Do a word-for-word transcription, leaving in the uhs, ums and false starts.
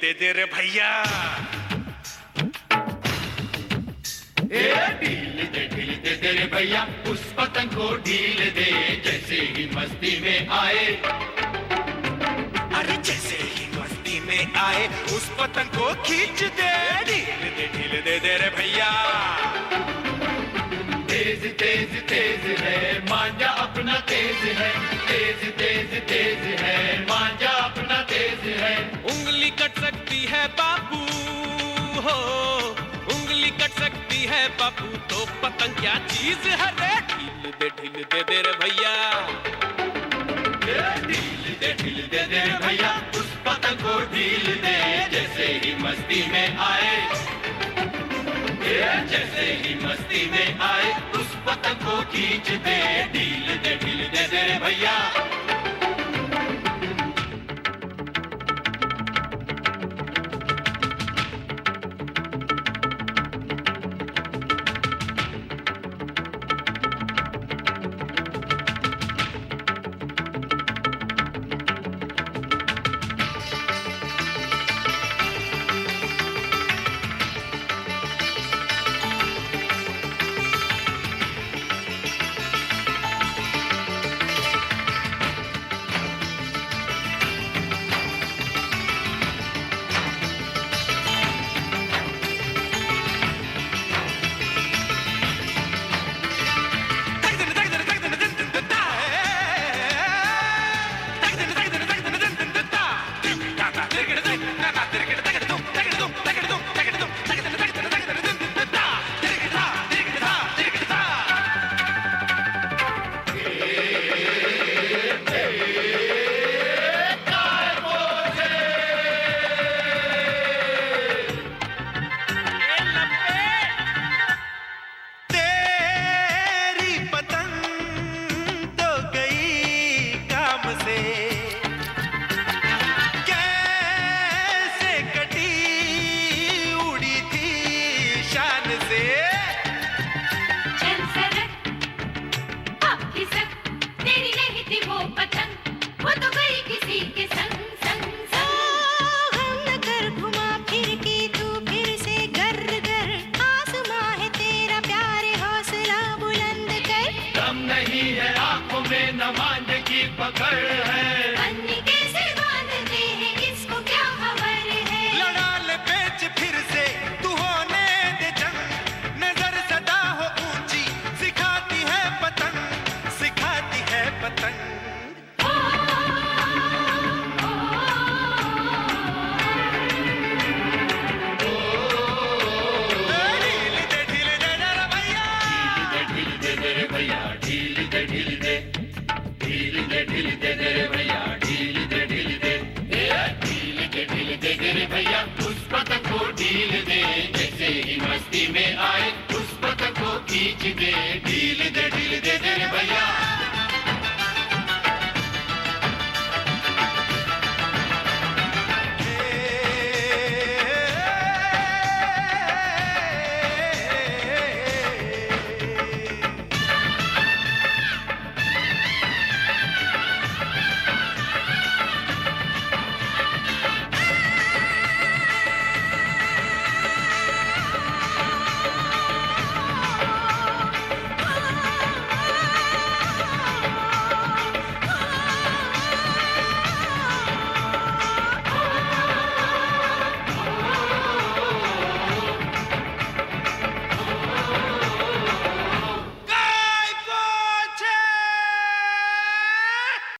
दे दे रे भैया। ढील दे ढील दे दे रे भैया, उस पतंग को ढील दे जैसे ही मस्ती में आए। अरे जैसे ही मस्ती में आए उस पतंग को खींच दे। ढील दे ढील दे दे रे भैया। तेज तेज तेज है मांझा अपना तेज है, तेज तेज तेज है मांझा अपना तेज है। उंगली कट सकती है बापू हो, उंगली कट सकती है बापू, तो पतंग क्या चीज है रे। ढील दे ढील दे दे रे भैया। ढील दे ढील दे दे रे भैया, उस पतंग को ढील दे जैसे ही मस्ती में आए। जैसे ही मस्ती में आए उस पतंग को खींच दे। ढील दे ढील दे दे रे भैया। ढील दे जैसे ही मस्ती में आए उस पतंग को खींच दे। ढील